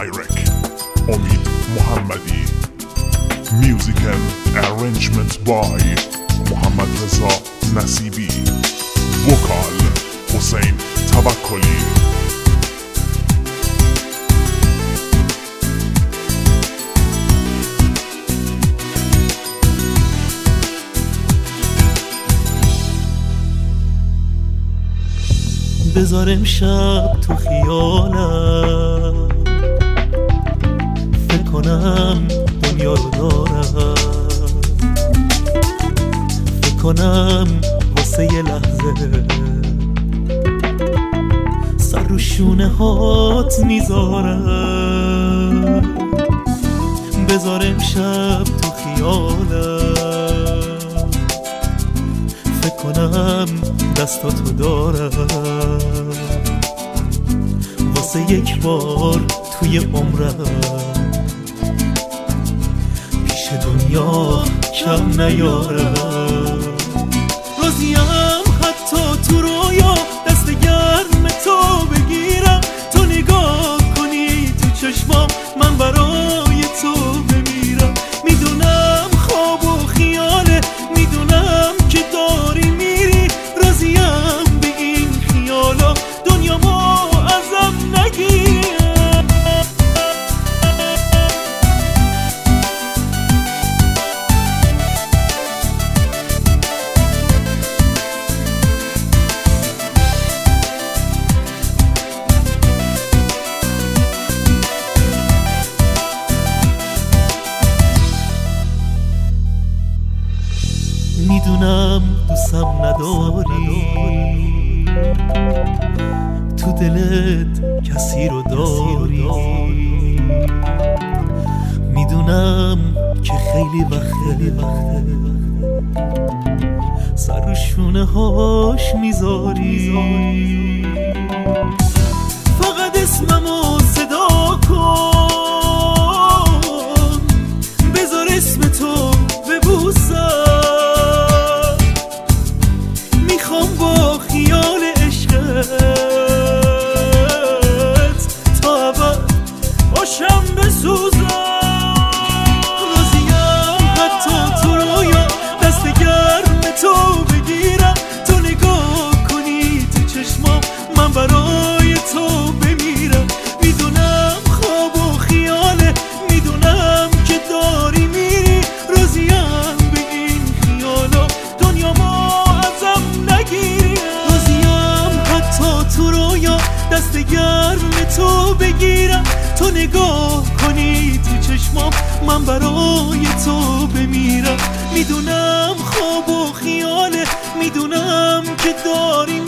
Direct امید محمدی. Music and arrangement by محمد رضا نصیبی. وکال حسین توکلی. بذار امشب تو خیالم، فکر کنم دنیا رو دارم، فکر کنم واسه یه لحظه سر رو شونه هات میذارم. بذار امشب تو خیالم، فکر کنم دستاتو دارم، واسه یک بار توی عمرم پیش دنیا کم نیارم. راضیم حتی تو رویا دست گرم تو بگیرم، تو نگاه کنی تو چشمام من برای تو بمیرم. میدونم خواب و خیاله، میدونم که داری میری، راضیم به این خیالا دنیا ما ازم نگیر. میدونم دوستم نداری، تو دلت کسی رو داری، میدونم که خیلی وقته سر رو شونه هاش میذاری. فقط اسممو صدا کن، بذار اسم تو ببوسم. میخوام با خیال عشقت تا ابد باشم بسوزم. راضیم حتی تو رویا دست گرم تو بگیرم، تو نگاه کنی تو چشمام من برای تو بمیرم. میدونم خواب و خیاله، میدونم که داری میری، راضیم به این خیالا دنیا ما ازم نگیری. راضیم حتی تو رویا دست گرم تو بگیرم، تو نگاه کنی تو چشمام من برای تو بمیرم. میدونم خواب و خیاله، میدونم که داری